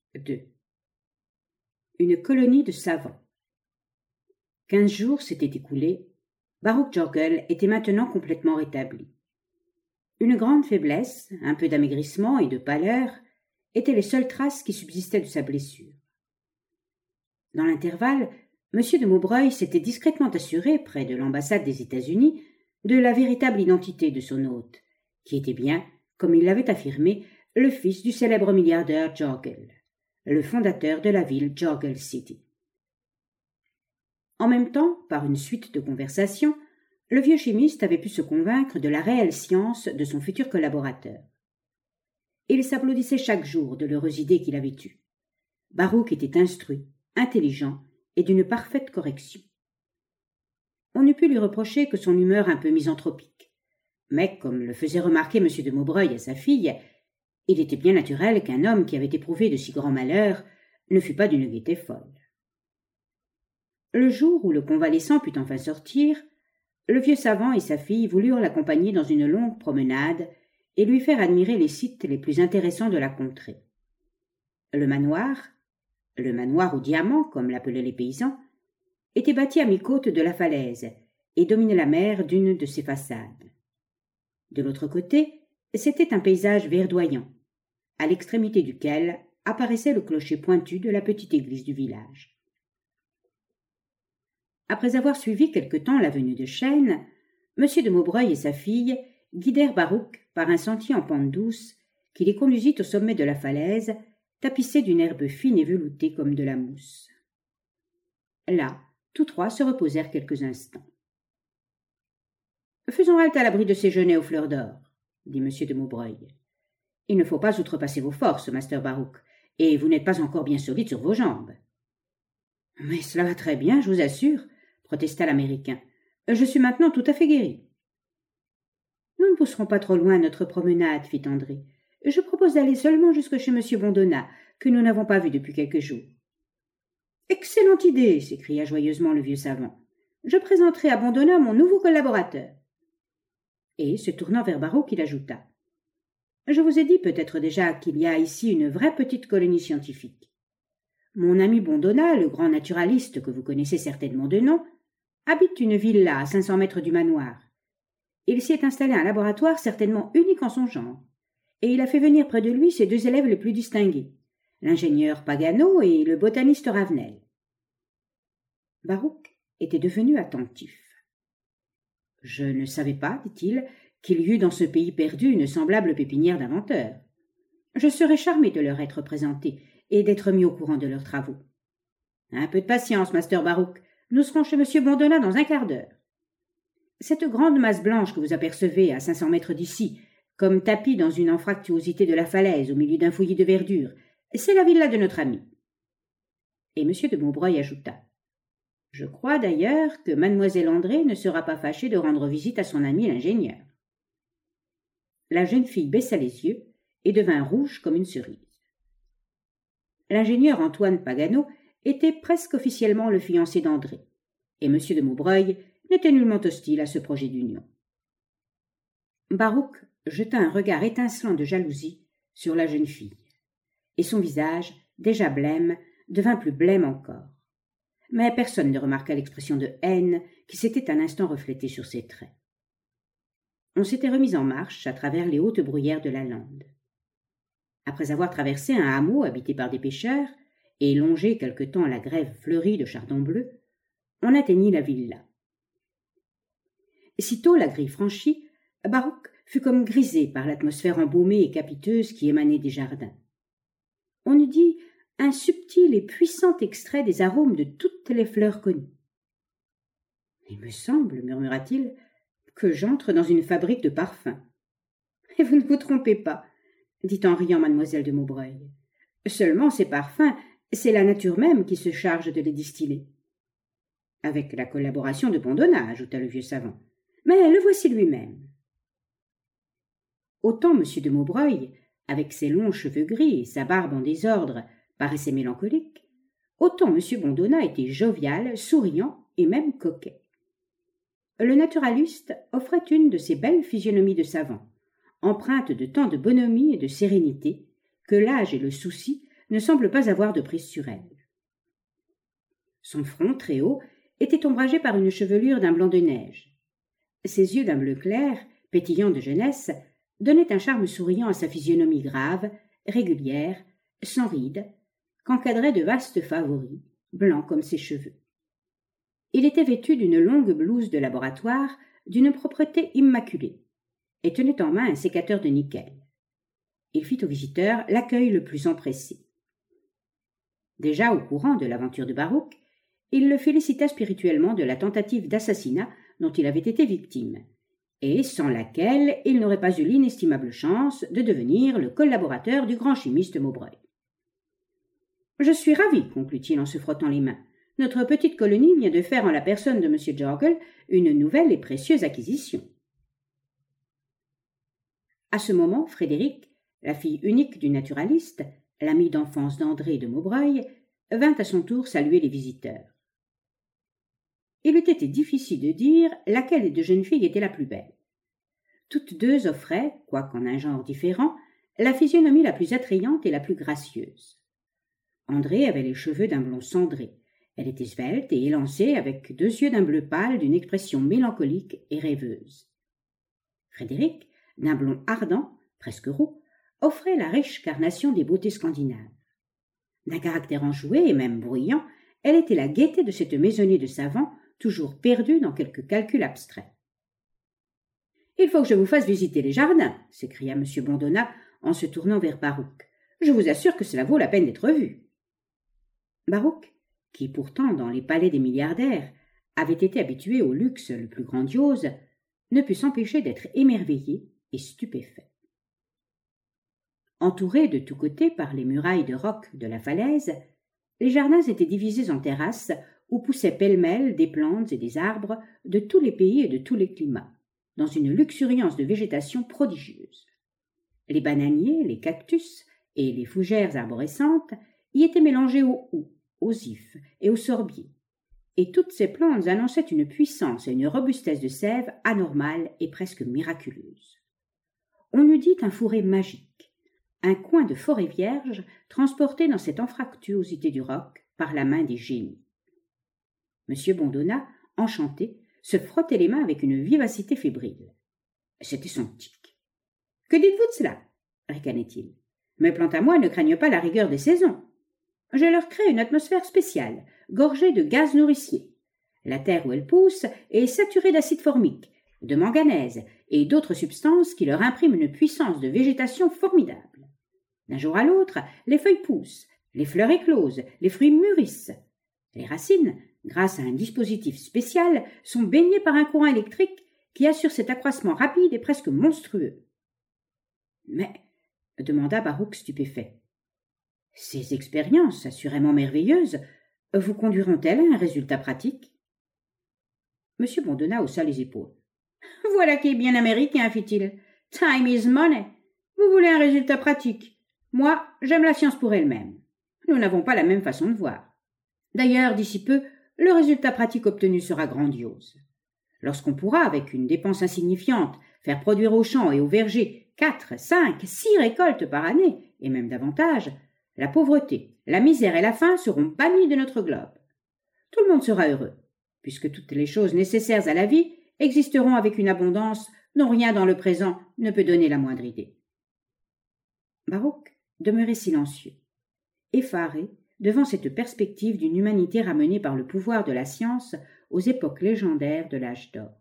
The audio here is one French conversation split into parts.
2. Une colonie de savants. 15 jours s'étaient écoulés. Baruch Jorgel était maintenant complètement rétabli. Une grande faiblesse, un peu d'amaigrissement et de pâleur étaient les seules traces qui subsistaient de sa blessure. Dans l'intervalle, M. de Maubreuil s'était discrètement assuré, près de l'ambassade des États-Unis, de la véritable identité de son hôte, qui était bien, comme il l'avait affirmé, le fils du célèbre milliardaire Jorgel, le fondateur de la ville Jorgel City. En même temps, par une suite de conversations, le vieux chimiste avait pu se convaincre de la réelle science de son futur collaborateur. Il s'applaudissait chaque jour de l'heureuse idée qu'il avait eue. Baruch était instruit, intelligent et d'une parfaite correction. On n'eût pu lui reprocher que son humeur un peu misanthropique. Mais, comme le faisait remarquer M. de Maubreuil à sa fille, il était bien naturel qu'un homme qui avait éprouvé de si grands malheurs ne fût pas d'une gaieté folle. Le jour où le convalescent put enfin sortir, le vieux savant et sa fille voulurent l'accompagner dans une longue promenade et lui faire admirer les sites les plus intéressants de la contrée. Le manoir au diamant, comme l'appelaient les paysans, était bâti à mi-côte de la falaise et dominait la mer d'une de ses façades. De l'autre côté, c'était un paysage verdoyant, à l'extrémité duquel apparaissait le clocher pointu de la petite église du village. Après avoir suivi quelque temps l'avenue de Chêne, M. de Maubreuil et sa fille guidèrent Baruch par un sentier en pente douce qui les conduisit au sommet de la falaise, tapissée d'une herbe fine et veloutée comme de la mousse. Là, tous trois se reposèrent quelques instants. « Faisons halte à l'abri de ces genêts aux fleurs d'or, » dit M. de Maubreuil. « Il ne faut pas outrepasser vos forces, master Baruch, et vous n'êtes pas encore bien solide sur vos jambes. »« Mais cela va très bien, je vous assure, » protesta l'Américain. « Je suis maintenant tout à fait guéri. »« Nous ne pousserons pas trop loin notre promenade, » fit André. « Je propose d'aller seulement jusque chez M. Bondona, que nous n'avons pas vu depuis quelques jours. »« Excellente idée !» s'écria joyeusement le vieux savant. « Je présenterai à Bondona mon nouveau collaborateur. » Et, se tournant vers Baruch, il ajouta. « Je vous ai dit peut-être déjà qu'il y a ici une vraie petite colonie scientifique. Mon ami Bondona, le grand naturaliste que vous connaissez certainement de nom, habite une villa à 500 mètres du manoir. Il s'y est installé un laboratoire certainement unique en son genre, et il a fait venir près de lui ses deux élèves les plus distingués, l'ingénieur Pagano et le botaniste Ravenel. » Baruch était devenu attentif. « Je ne savais pas, dit-il, qu'il y eût dans ce pays perdu une semblable pépinière d'inventeurs. Je serais charmé de leur être présenté et d'être mis au courant de leurs travaux. Un peu de patience, master Baruch, nous serons chez M. Bondona dans un quart d'heure. Cette grande masse blanche que vous apercevez à 500 mètres d'ici, comme tapis dans une anfractuosité de la falaise au milieu d'un fouillis de verdure, c'est la villa de notre ami. » Et M. de Maubreuil ajouta. « Je crois d'ailleurs que mademoiselle André ne sera pas fâchée de rendre visite à son ami l'ingénieur. » La jeune fille baissa les yeux et devint rouge comme une cerise. L'ingénieur Antoine Pagano était presque officiellement le fiancé d'André, et M. de Maubreuil n'était nullement hostile à ce projet d'union. Baruch jeta un regard étincelant de jalousie sur la jeune fille, et son visage, déjà blême, devint plus blême encore. Mais personne ne remarqua l'expression de haine qui s'était un instant reflétée sur ses traits. On s'était remis en marche à travers les hautes bruyères de la lande. Après avoir traversé un hameau habité par des pêcheurs et longé quelque temps la grève fleurie de chardons bleus, on atteignit la villa. Sitôt la grille franchie, Baruch fut comme grisé par l'atmosphère embaumée et capiteuse qui émanait des jardins. On eût dit un subtil et puissant extrait des arômes de toutes les fleurs connues. « Il me semble, murmura-t-il, que j'entre dans une fabrique de parfums. »« Et vous ne vous trompez pas, » dit en riant mademoiselle de Maubreuil. « Seulement ces parfums, c'est la nature même qui se charge de les distiller. »« Avec la collaboration de Bondona, » ajouta le vieux savant. « Mais le voici lui-même. » Autant M. de Maubreuil, avec ses longs cheveux gris et sa barbe en désordre, paraissait mélancolique, autant M. Bondona était jovial, souriant et même coquet. Le naturaliste offrait une de ces belles physionomies de savant, empreintes de tant de bonhomie et de sérénité, que l'âge et le souci ne semble pas avoir de prise sur elle. Son front, très haut, était ombragé par une chevelure d'un blanc de neige. Ses yeux d'un bleu clair, pétillants de jeunesse, donnaient un charme souriant à sa physionomie grave, régulière, sans rides, qu'encadraient de vastes favoris, blancs comme ses cheveux. Il était vêtu d'une longue blouse de laboratoire, d'une propreté immaculée, et tenait en main un sécateur de nickel. Il fit aux visiteurs l'accueil le plus empressé. Déjà au courant de l'aventure de Baruch, il le félicita spirituellement de la tentative d'assassinat dont il avait été victime, et sans laquelle il n'aurait pas eu l'inestimable chance de devenir le collaborateur du grand chimiste Maubreuil. « Je suis ravi, conclut-il en se frottant les mains. Notre petite colonie vient de faire en la personne de M. Jorgel une nouvelle et précieuse acquisition. » À ce moment, Frédéric, la fille unique du naturaliste, l'amie d'enfance d'André de Maubreuil, vint à son tour saluer les visiteurs. Il eût été difficile de dire laquelle des deux jeunes filles était la plus belle. Toutes deux offraient, quoiqu'en un genre différent, la physionomie la plus attrayante et la plus gracieuse. André avait les cheveux d'un blond cendré. Elle était svelte et élancée, avec deux yeux d'un bleu pâle d'une expression mélancolique et rêveuse. Frédéric, d'un blond ardent, presque roux, offrait la riche carnation des beautés scandinaves. D'un caractère enjoué et même bruyant, elle était la gaieté de cette maisonnée de savants, toujours perdue dans quelque calcul abstrait. « Il faut que je vous fasse visiter les jardins, » s'écria M. Bondona en se tournant vers Baruch. « Je vous assure que cela vaut la peine d'être vu. » Baruch, qui pourtant, dans les palais des milliardaires, avait été habitué au luxe le plus grandiose, ne put s'empêcher d'être émerveillé et stupéfait. Entourés de tous côtés par les murailles de roc de la falaise, les jardins étaient divisés en terrasses où poussaient pêle-mêle des plantes et des arbres de tous les pays et de tous les climats, dans une luxuriance de végétation prodigieuse. Les bananiers, les cactus et les fougères arborescentes y étaient mélangés aux houx, aux ifs et aux sorbiers, et toutes ces plantes annonçaient une puissance et une robustesse de sève anormales et presque miraculeuses. On eût dit un fourré magique, un coin de forêt vierge transporté dans cette anfractuosité du roc par la main des génies. M. Bondona, enchanté, se frottait les mains avec une vivacité fébrile. C'était son tic. « Que dites-vous de cela » ricanait-il. « Mes plantes à moi ne craignent pas la rigueur des saisons. Je leur crée une atmosphère spéciale, gorgée de gaz nourriciers. La terre où elles poussent est saturée d'acide formique, de manganèse et d'autres substances qui leur impriment une puissance de végétation formidable. D'un jour à l'autre, les feuilles poussent, les fleurs éclosent, les fruits mûrissent. Les racines, grâce à un dispositif spécial, sont baignées par un courant électrique qui assure cet accroissement rapide et presque monstrueux. »« Mais, » demanda Baruch stupéfait, « ces expériences, assurément merveilleuses, vous conduiront-elles à un résultat pratique ?» M. Bondona haussa les épaules. « Voilà qui est bien américain, fit-il. « Time is money. Vous voulez un résultat pratique. Moi, j'aime la science pour elle-même. Nous n'avons pas la même façon de voir. D'ailleurs, d'ici peu, le résultat pratique obtenu sera grandiose. Lorsqu'on pourra, avec une dépense insignifiante, faire produire aux champs et aux vergers 4, 5, 6 récoltes par année, et même davantage, la pauvreté, la misère et la faim seront bannies de notre globe. Tout le monde sera heureux, puisque toutes les choses nécessaires à la vie existeront avec une abondance dont rien dans le présent ne peut donner la moindre idée. » Baruch demeurait silencieux, effaré devant cette perspective d'une humanité ramenée par le pouvoir de la science aux époques légendaires de l'âge d'or.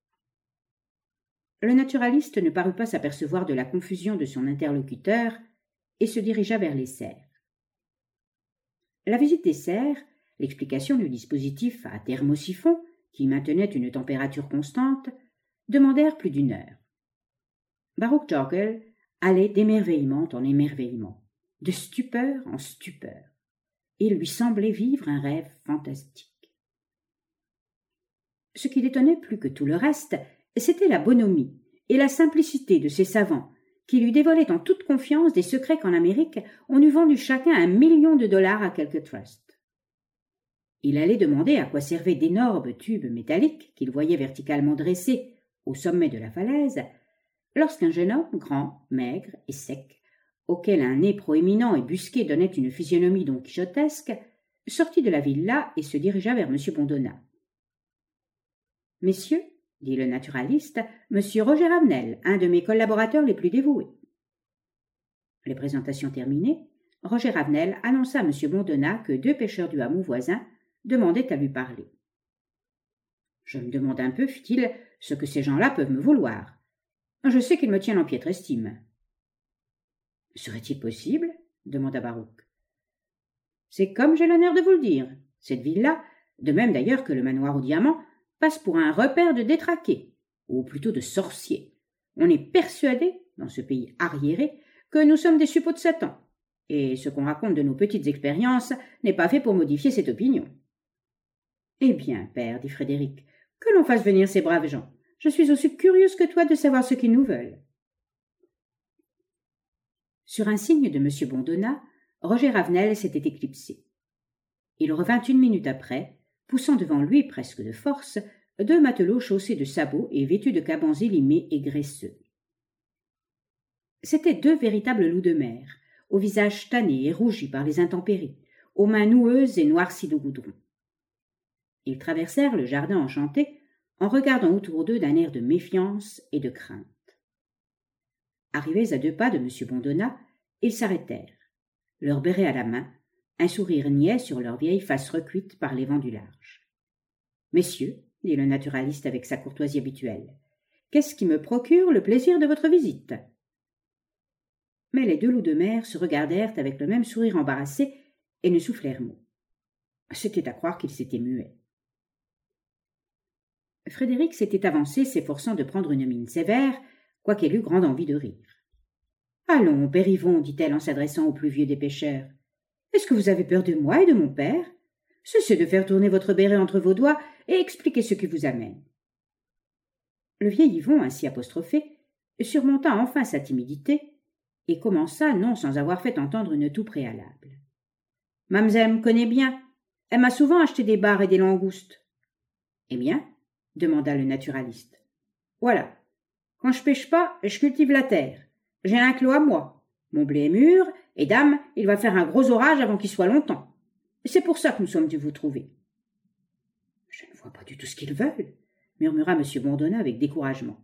Le naturaliste ne parut pas s'apercevoir de la confusion de son interlocuteur et se dirigea vers les serres. La visite des serres, l'explication du dispositif à thermosiphon qui maintenait une température constante, demandèrent plus d'1 heure. Baruch Jorgel allait d'émerveillement en émerveillement, de stupeur en stupeur. Il lui semblait vivre un rêve fantastique. Ce qui l'étonnait plus que tout le reste, c'était la bonhomie et la simplicité de ces savants qui lui dévolaient en toute confiance des secrets qu'en Amérique on eût vendus chacun $1 million à quelques trusts. Il allait demander à quoi servaient d'énormes tubes métalliques qu'il voyait verticalement dressés au sommet de la falaise, lorsqu'un jeune homme, grand, maigre et sec, auquel un nez proéminent et busqué donnait une physionomie donquichotesque, sortit de la villa et se dirigea vers M. Bondonna. « Messieurs, dit le naturaliste, monsieur Roger Ravenel, un de mes collaborateurs les plus dévoués. » Les présentations terminées, Roger Ravenel annonça à M. Bondonna que 2 pêcheurs du hameau voisin demandaient à lui parler. « Je me demande un peu, fit-il, ce que ces gens-là peuvent me vouloir. Je sais qu'ils me tiennent en piètre estime. »« Serait-il possible ?» demanda Baruch. « C'est comme j'ai l'honneur de vous le dire. Cette ville-là, de même d'ailleurs que le manoir au diamant, passe pour un repère de détraqués, ou plutôt de sorciers. On est persuadé, dans ce pays arriéré, que nous sommes des suppôts de Satan, et ce qu'on raconte de nos petites expériences n'est pas fait pour modifier cette opinion. »« Eh bien, père, dit Frédéric, que l'on fasse venir ces braves gens. Je suis aussi curieuse que toi de savoir ce qu'ils nous veulent. » Sur un signe de M. Bondonna, Roger Ravenel s'était éclipsé. Il revint 1 minute après, poussant devant lui, presque de force, 2 matelots chaussés de sabots et vêtus de cabans élimés et graisseux. C'étaient 2 véritables loups de mer, au visage tanné et rougi par les intempéries, aux mains noueuses et noircies de goudron. Ils traversèrent le jardin enchanté en regardant autour d'eux d'un air de méfiance et de crainte. Arrivés à 2 pas de M. Bondonna, ils s'arrêtèrent, leur béret à la main, un sourire niais sur leur vieille face recuite par les vents du large. « Messieurs, dit le naturaliste avec sa courtoisie habituelle, qu'est-ce qui me procure le plaisir de votre visite ?» Mais les 2 loups de mer se regardèrent avec le même sourire embarrassé et ne soufflèrent mot. C'était à croire qu'ils s'étaient muets. Frédéric s'était avancé, s'efforçant de prendre une mine sévère, quoiqu'elle eût grande envie de rire. « Allons, père Yvon, dit-elle en s'adressant au plus vieux des pêcheurs. « Est-ce que vous avez peur de moi et de mon père? Cessez de faire tourner votre béret entre vos doigts et expliquez ce qui vous amène. » Le vieil Yvon, ainsi apostrophé, surmonta enfin sa timidité et commença, non sans avoir fait entendre une toux préalable. « Mamselle me connaît bien. Elle m'a souvent acheté des barres et des langoustes. »« Eh bien ?» demanda le naturaliste. « Voilà. Quand je pêche pas, je cultive la terre. J'ai un clos à moi. Mon blé est mûr, et dame, il va faire un gros orage avant qu'il soit longtemps. C'est pour ça que nous sommes dû vous trouver. »« Je ne vois pas du tout ce qu'ils veulent, » murmura M. Bondonna avec découragement.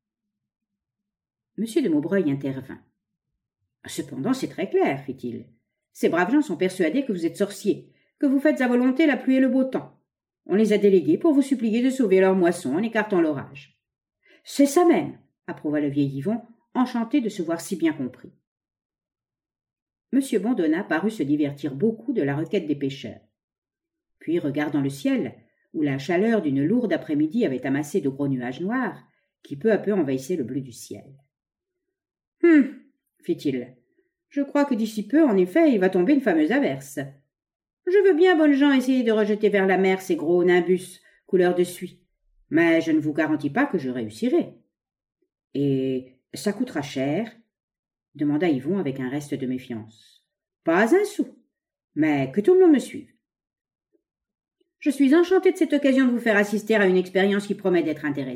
M. de Maubreuil intervint. « Cependant, c'est très clair, fit-il. Ces braves gens sont persuadés que vous êtes sorciers, que vous faites à volonté la pluie et le beau temps. On les a délégués pour vous supplier de sauver leur moisson en écartant l'orage. »« C'est ça même, » approuva le vieil Yvon, enchanté de se voir si bien compris. M. Bondonna parut se divertir beaucoup de la requête des pêcheurs. Puis, regardant le ciel, où la chaleur d'une lourde après-midi avait amassé de gros nuages noirs, qui peu à peu envahissaient le bleu du ciel. « fit-il. « Je crois que d'ici peu, en effet, il va tomber une fameuse averse. Je veux bien, bonnes gens, essayer de rejeter vers la mer ces gros nimbus, couleur de suie, mais je ne vous garantis pas que je réussirai. »« Et ça coûtera cher ?» demanda Yvon avec un reste de méfiance. « Pas un sou, mais que tout le monde me suive. »« Je suis enchanté de cette occasion de vous faire assister à une expérience qui promet d'être intéressante. »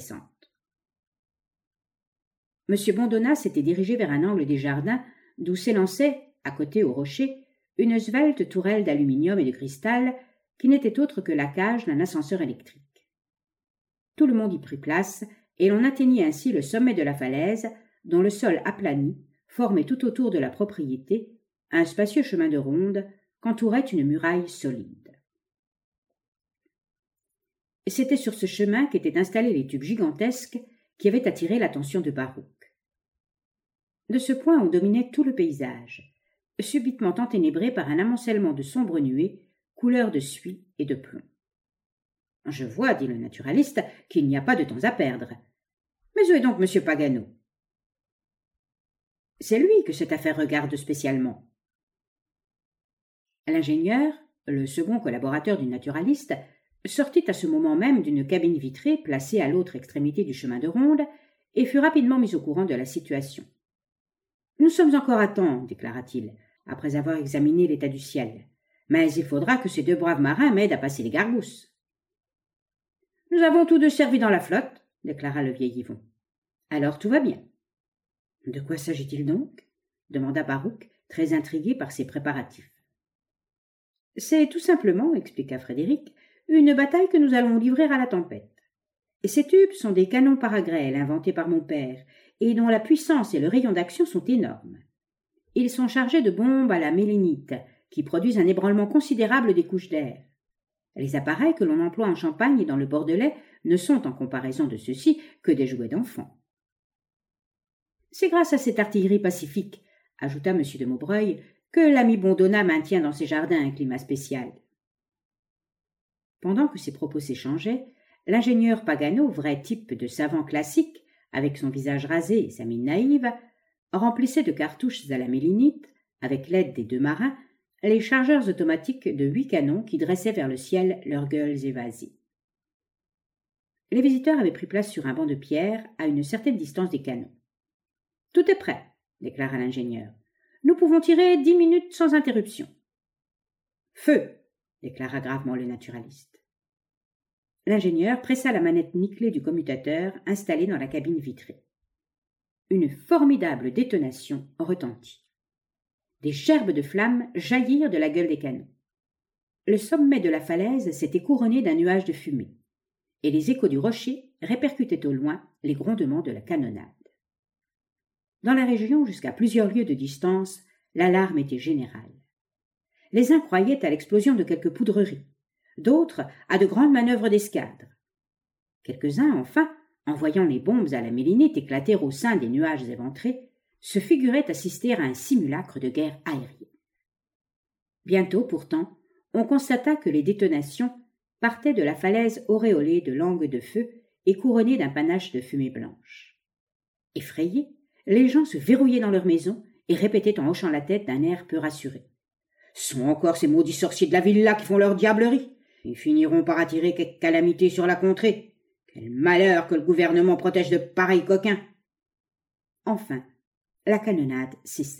M. Bondonna s'était dirigé vers un angle des jardins d'où s'élançait, à côté au rocher, une svelte tourelle d'aluminium et de cristal qui n'était autre que la cage d'un ascenseur électrique. Tout le monde y prit place et l'on atteignit ainsi le sommet de la falaise dont le sol aplani formait tout autour de la propriété un spacieux chemin de ronde qu'entourait une muraille solide. C'était sur ce chemin qu'étaient installés les tubes gigantesques qui avaient attiré l'attention de Baruch. De ce point on dominait tout le paysage, subitement enténébré par un amoncellement de sombres nuées, couleur de suie et de plomb. « Je vois, dit le naturaliste, qu'il n'y a pas de temps à perdre. Mais où est donc M. Pagano ?»« C'est lui que cette affaire regarde spécialement. » L'ingénieur, le second collaborateur du naturaliste, sortit à ce moment même d'une cabine vitrée placée à l'autre extrémité du chemin de ronde et fut rapidement mis au courant de la situation. « Nous sommes encore à temps, déclara-t-il, après avoir examiné l'état du ciel. Mais il faudra que ces 2 braves marins m'aident à passer les gargousses. »« Nous avons tous 2 servi dans la flotte, déclara le vieil Yvon. « Alors tout va bien. » « De quoi s'agit-il donc » demanda Baruch, très intrigué par ces préparatifs. « C'est tout simplement, expliqua Frédéric, une bataille que nous allons livrer à la tempête. Et ces tubes sont des canons paragrêles inventés par mon père et dont la puissance et le rayon d'action sont énormes. Ils sont chargés de bombes à la mélinite qui produisent un ébranlement considérable des couches d'air. Les appareils que l'on emploie en Champagne et dans le Bordelais ne sont, en comparaison de ceux-ci, que des jouets d'enfants. C'est grâce à cette artillerie pacifique, ajouta M. de Maubreuil, que l'ami Bondona maintient dans ses jardins un climat spécial. » Pendant que ces propos s'échangeaient, l'ingénieur Pagano, vrai type de savant classique, avec son visage rasé et sa mine naïve, remplissait de cartouches à la mélinite, avec l'aide des 2 marins, les chargeurs automatiques de 8 canons qui dressaient vers le ciel leurs gueules évasées. Les visiteurs avaient pris place sur un banc de pierre à une certaine distance des canons. « Tout est prêt, » déclara l'ingénieur. « Nous pouvons tirer 10 minutes sans interruption. »« Feu !» déclara gravement le naturaliste. L'ingénieur pressa la manette nickelée du commutateur installé dans la cabine vitrée. Une formidable détonation retentit. Des gerbes de flammes jaillirent de la gueule des canons. Le sommet de la falaise s'était couronné d'un nuage de fumée, et les échos du rocher répercutaient au loin les grondements de la canonnade. Dans la région, jusqu'à plusieurs lieues de distance, l'alarme était générale. Les uns croyaient à l'explosion de quelque poudrerie, d'autres à de grandes manœuvres d'escadre. Quelques-uns, enfin, en voyant les bombes à la mélinite éclater au sein des nuages éventrés, se figuraient assister à un simulacre de guerre aérienne. Bientôt, pourtant, on constata que les détonations partaient de la falaise auréolée de langues de feu et couronnée d'un panache de fumée blanche. Effrayés, les gens se verrouillaient dans leurs maisons et répétaient en hochant la tête d'un air peu rassuré. « Ce sont encore ces maudits sorciers de la ville-là qui font leur diablerie. Ils finiront par attirer quelque calamité sur la contrée. Quel malheur que le gouvernement protège de pareils coquins !» Enfin, la canonnade cessa.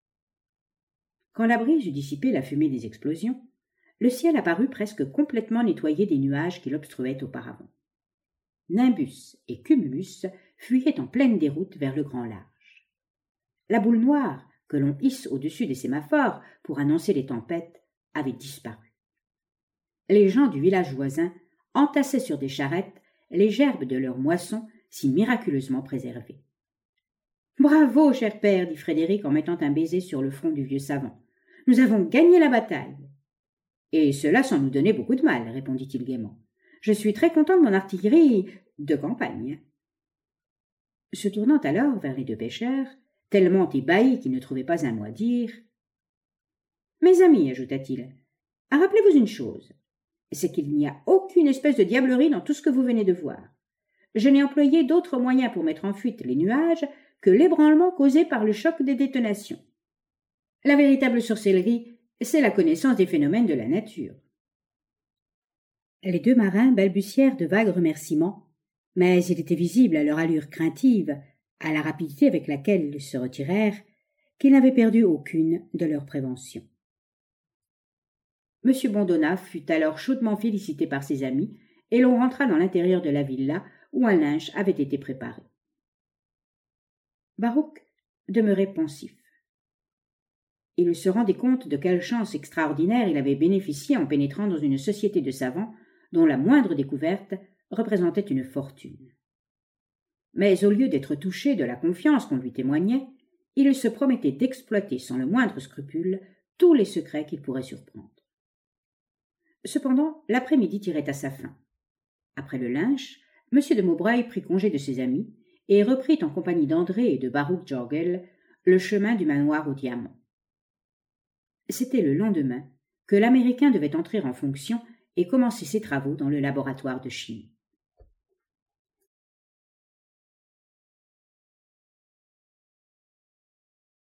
Quand la brise eut dissipé la fumée des explosions, le ciel apparut presque complètement nettoyé des nuages qui l'obstruaient auparavant. Nimbus et Cumulus fuyaient en pleine déroute vers le grand large. La boule noire, que l'on hisse au-dessus des sémaphores pour annoncer les tempêtes, avait disparu. Les gens du village voisin entassaient sur des charrettes les gerbes de leurs moissons si miraculeusement préservées. « Bravo, cher père, dit Frédéric en mettant un baiser sur le front du vieux savant. « Nous avons gagné la bataille. »« Et cela sans nous donner beaucoup de mal, répondit-il gaiement. Je suis très content de mon artillerie de campagne. » Se tournant alors vers les 2 pêcheurs, tellement ébahis qu'ils ne trouvaient pas un mot à dire. « Mes amis, ajouta-t-il, rappelez-vous une chose, c'est qu'il n'y a aucune espèce de diablerie dans tout ce que vous venez de voir. Je n'ai employé d'autres moyens pour mettre en fuite les nuages que l'ébranlement causé par le choc des détonations. La véritable sorcellerie, c'est la connaissance des phénomènes de la nature. » Les 2 marins balbutièrent de vagues remerciements, mais il était visible à leur allure craintive, à la rapidité avec laquelle ils se retirèrent, qu'ils n'avaient perdu aucune de leurs préventions. M. Bondona fut alors chaudement félicité par ses amis, et l'on rentra dans l'intérieur de la villa où un lynch avait été préparé. Baruch demeurait pensif. Il se rendait compte de quelle chance extraordinaire il avait bénéficié en pénétrant dans une société de savants dont la moindre découverte représentait une fortune. Mais au lieu d'être touché de la confiance qu'on lui témoignait, il se promettait d'exploiter sans le moindre scrupule tous les secrets qu'il pourrait surprendre. Cependant, l'après-midi tirait à sa fin. Après le lynch, M. de Maubreuil prit congé de ses amis et reprit en compagnie d'André et de Baruch Jorgel le chemin du manoir au diamant. C'était le lendemain que l'Américain devait entrer en fonction et commencer ses travaux dans le laboratoire de chimie.